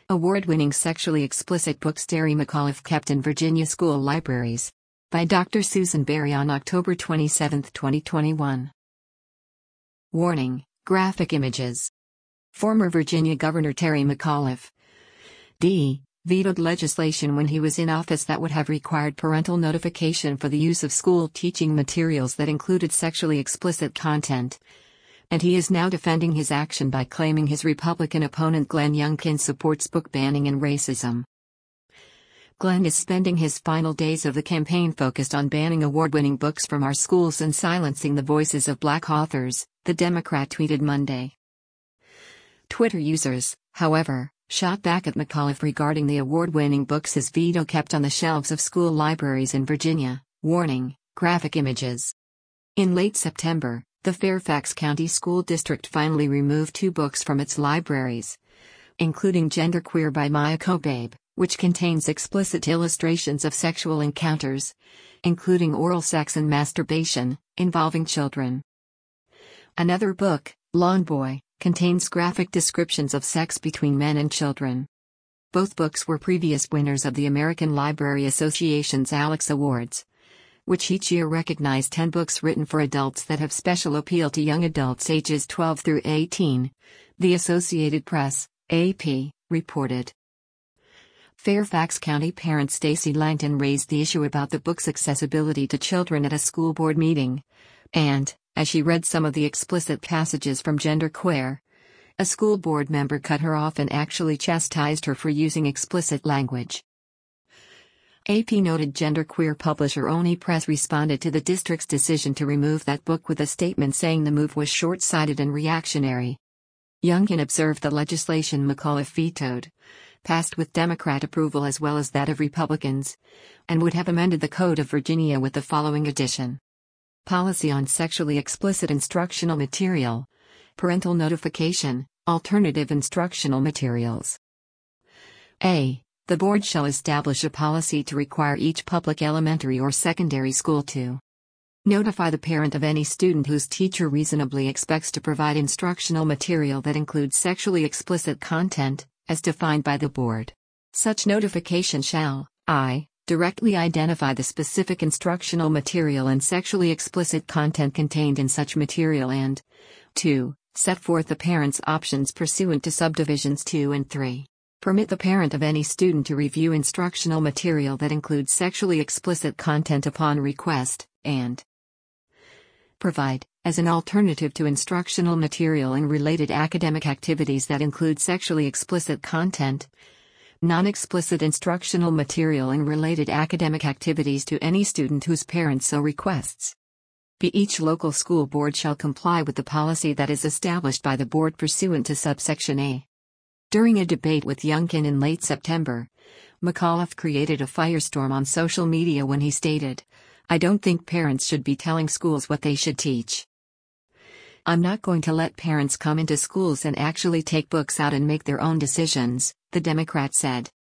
Award-winning sexually explicit books Terry McAuliffe kept in Virginia school libraries. By Dr. Susan Berry on October 27, 2021. Warning: graphic images. Former Virginia Governor Terry McAuliffe D. vetoed legislation when he was in office that would have required parental notification for the use of school teaching materials that included sexually explicit content. And he is now defending his action by claiming his Republican opponent Glenn Youngkin supports book banning and racism. Glenn is spending his final days of the campaign focused on banning award-winning books from our schools and silencing the voices of Black authors, the Democrat tweeted Monday. Twitter users, however, shot back at McAuliffe regarding the award-winning books his veto kept on the shelves of school libraries in Virginia, warning: graphic images. In late September, the Fairfax County School District finally removed 2 books from its libraries, including Genderqueer by Maya Kobabe, which contains explicit illustrations of sexual encounters, including oral sex and masturbation, involving children. Another book, Lawn Boy, contains graphic descriptions of sex between men and children. Both books were previous winners of the American Library Association's Alex Awards, which each year recognize 10 books written for adults that have special appeal to young adults ages 12 through 18, the Associated Press, AP, reported. Fairfax County parent Stacy Langton raised the issue about the book's accessibility to children at a school board meeting, and, as she read some of the explicit passages from Genderqueer, a school board member cut her off and actually chastised her for using explicit language. AP noted Genderqueer publisher Oni Press responded to the district's decision to remove that book with a statement saying the move was short-sighted and reactionary. Youngkin observed the legislation McAuliffe vetoed passed with Democrat approval as well as that of Republicans, and would have amended the Code of Virginia with the following addition: Policy on Sexually Explicit Instructional Material, Parental Notification, Alternative Instructional Materials. A. The board shall establish a policy to require each public elementary or secondary school to notify the parent of any student whose teacher reasonably expects to provide instructional material that includes sexually explicit content, as defined by the board. Such notification shall, I, directly identify the specific instructional material and sexually explicit content contained in such material and 2. Set forth the parent's options pursuant to subdivisions 2 and 3. Permit the parent of any student to review instructional material that includes sexually explicit content upon request, and provide, as an alternative to instructional material and related academic activities that include sexually explicit content, non-explicit instructional material and related academic activities to any student whose parent so requests. B. Each local school board shall comply with the policy that is established by the board pursuant to subsection A. During a debate with Youngkin in late September, McAuliffe created a firestorm on social media when he stated, "I don't think parents should be telling schools what they should teach. I'm not going to let parents come into schools and actually take books out and make their own decisions," the Democrat said.